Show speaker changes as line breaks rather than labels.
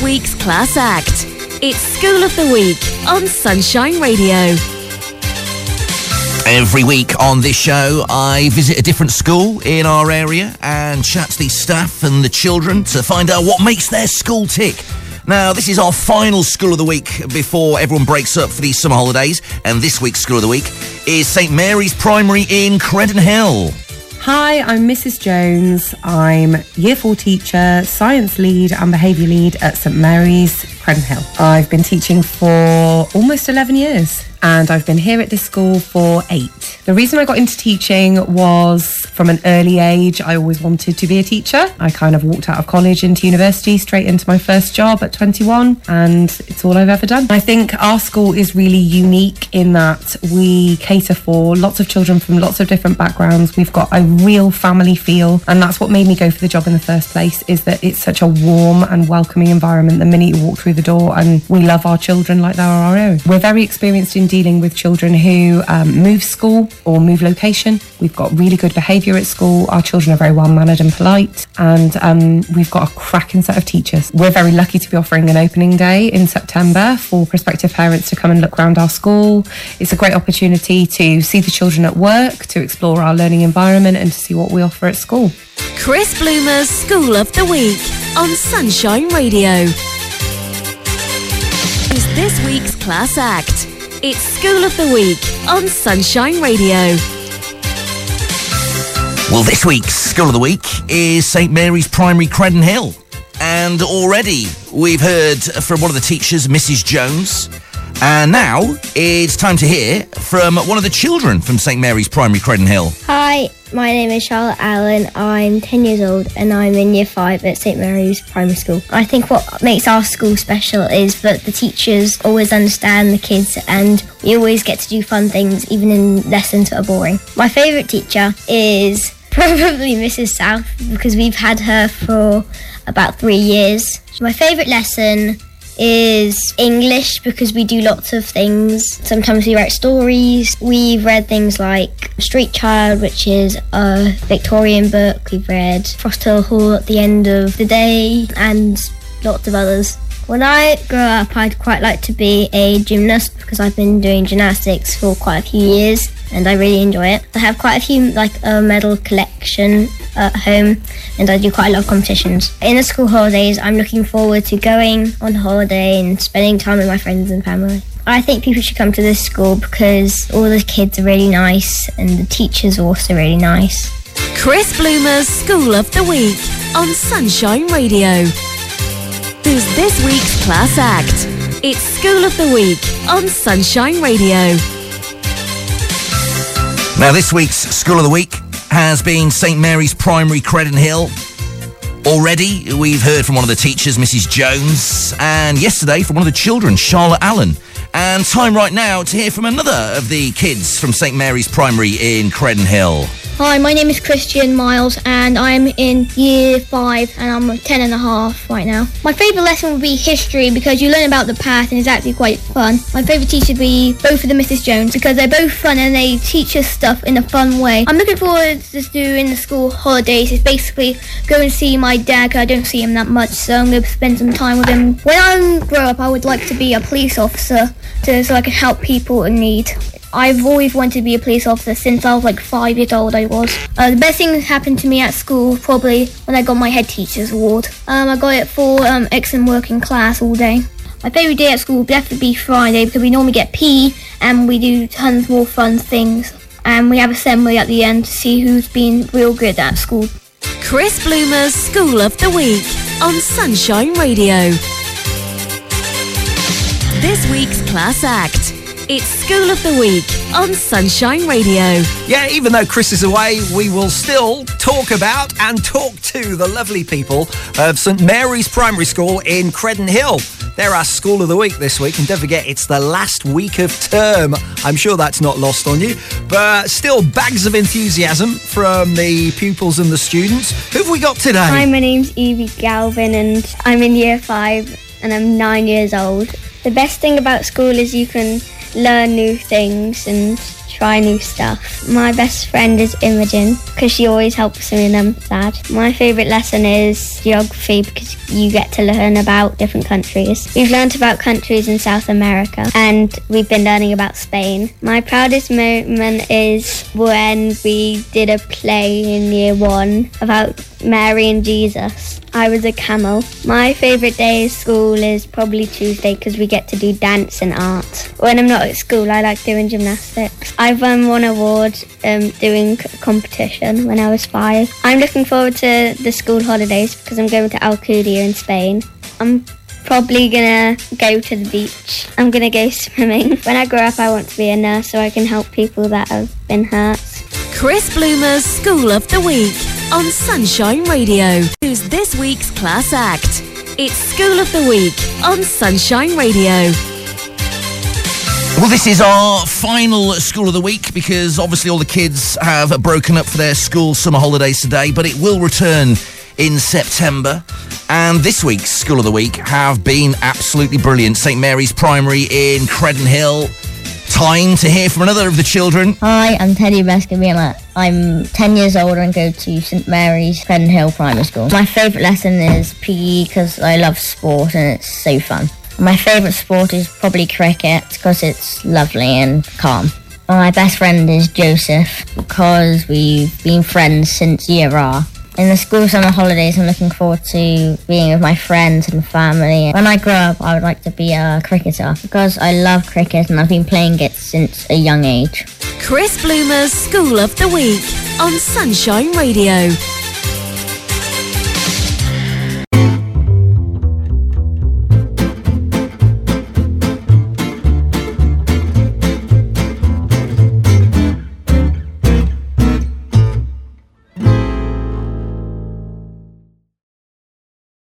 week's class act. It's School of the Week on Sunshine Radio.
Every week on this show, I visit a different school in our area and chat to the staff and the children to find out what makes their school tick. Now, this is our final School of the Week before everyone breaks up for these summer holidays, and this week's School of the Week is St Mary's Primary in Credenhill.
Hi, I'm Mrs. Jones. I'm Year 4 teacher, science lead and behaviour lead at St Mary's, Credenhill. I've been teaching for almost 11 years and I've been here at this school for 8. The reason I got into teaching was from an early age, I always wanted to be a teacher. I kind of walked out of college into university, straight into my first job at 21, and it's all I've ever done. I think our school is really unique in that we cater for lots of children from lots of different backgrounds. We've got a real family feel, and that's what made me go for the job in the first place, is that it's such a warm and welcoming environment the minute you walk through the door, and we love our children like they're our own. We're very experienced in dealing with children who move school or move location. We've got really good behaviour at school. Our children are very well mannered and polite, and we've got a cracking set of teachers. We're very lucky to be offering an opening day in September for prospective parents to come and look around our school. It's a great opportunity to see the children at work, to explore our learning environment and to see what we offer at school.
Chris Bloomer's School of the Week on Sunshine Radio. Is this week's class act. It's School of the Week on Sunshine Radio.
Well, this week's School of the Week is St Mary's Primary, Credenhill. And already we've heard from one of the teachers, Mrs. Jones. And now it's time to hear from one of the children from St Mary's Primary, Credenhill.
Hi, my name is Charlotte Allen. I'm 10 years old and I'm in Year 5 at St Mary's Primary School. I think what makes our school special is that the teachers always understand the kids and we always get to do fun things, even in lessons that are boring. My favourite teacher is probably Mrs. South, because we've had her for about 3 years. My favourite lesson is English, because we do lots of things. Sometimes we write stories. We've read things like Street Child, which is a Victorian book. We've read Frost Hill Hall at the End of the Day, and lots of others. When I grow up, I'd quite like to be a gymnast, because I've been doing gymnastics for quite a few years and I really enjoy it. I have quite a few, like a medal collection at home, and I do quite a lot of competitions. In the school holidays, I'm looking forward to going on holiday and spending time with my friends and family. I think people should come to this school because all the kids are really nice and the teachers are also really nice.
Chris Bloomer's School of the Week on Sunshine Radio. Who's this week's class act? It's School of the Week on Sunshine Radio.
Now, this week's School of the Week has been St Mary's Primary, Credenhill. Already, we've heard from one of the teachers, Mrs. Jones, and yesterday from one of the children, Charlotte Allen. And time right now to hear from another of the kids from St Mary's Primary in Credenhill.
Hi, my name is Christian Miles and I'm in Year 5 and I'm 10 and a half right now. My favourite lesson would be history because you learn about the past and it's actually quite fun. My favourite teacher would be both of the Mrs. Jones because they're both fun and they teach us stuff in a fun way. I'm looking forward to doing the school holidays. It's basically go and see my dad because I don't see him that much, so I'm going to spend some time with him. When I grow up, I would like to be a police officer so I can help people in need. I've always wanted to be a police officer since I was like 5 years old. The best thing that happened to me at school probably when I got my head teacher's award. I got it for excellent work in class all day. My favourite day at school would definitely be Friday because we normally get PE and we do tons more fun things. And we have assembly at the end to see who's been real good at school.
Chris Bloomer's School of the Week on Sunshine Radio. This week's class act. It's School of the Week on Sunshine Radio.
Yeah, even though Chris is away, we will still talk about and talk to the lovely people of St Mary's Primary School in Credenhill. They're our School of the Week this week, and don't forget, it's the last week of term. I'm sure that's not lost on you, but still bags of enthusiasm from the pupils and the students. Who have we got today?
Hi, my name's Evie Galvin, and I'm in Year 5, and I'm 9 years old. The best thing about school is you can learn new things and try new stuff. My best friend is Imogen because she always helps me when I'm sad. My favourite lesson is geography because you get to learn about different countries. We've learnt about countries in South America and we've been learning about Spain. My proudest moment is when we did a play in year 1 about Mary and Jesus. I was a camel. My favourite day at school is probably Tuesday because we get to do dance and art. When I'm not at school, I like doing gymnastics. I've won one award doing competition when I was 5. I'm looking forward to the school holidays because I'm going to Alcudia in Spain. I'm probably gonna go to the beach. I'm gonna go swimming. When I grow up, I want to be a nurse so I can help people that have been hurt.
Chris Bloomer's School of the Week on Sunshine Radio. Who's this week's class act? It's School of the Week on Sunshine Radio.
Well, this is our final School of the Week because obviously all the kids have broken up for their school summer holidays today, but it will return in September. And this week's School of the Week have been absolutely brilliant. St Mary's Primary in Credden Hill. Time to hear from another of the children.
Hi, I'm Teddy Bascabila. I'm 10 years old and go to St Mary's Credden Hill Primary School. My favourite lesson is PE because I love sport and it's so fun. My favourite sport is probably cricket because it's lovely and calm. My best friend is Joseph because we've been friends since year R. In the school summer holidays, I'm looking forward to being with my friends and family. When I grow up, I would like to be a cricketer because I love cricket and I've been playing it since a young age.
Chris Bloomer's School of the Week on Sunshine Radio.